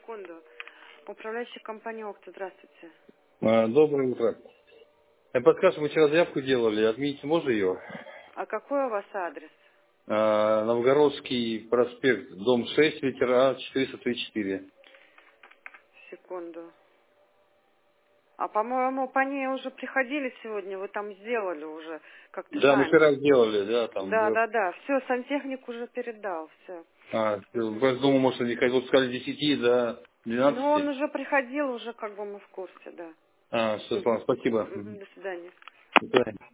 секунду. Управляющая компания «Окта», здравствуйте. Доброе утро. Подскажите, мы вчера заявку делали, отменить можно ее? А какой у вас адрес? Новгородский проспект, дом 6, ветера 434. Секунду. А, по-моему, по ней уже приходили сегодня, вы там сделали уже как-то Да, мы раньше. вчера сделали, да, там Да, было. да, да. Все, сантехник уже передал, все. Я думаю, может, они как вот сказали, с 10 до Ну, он 12. уже приходил, уже как бы мы в курсе, да. Все, ладно, спасибо. До свидания. До свидания.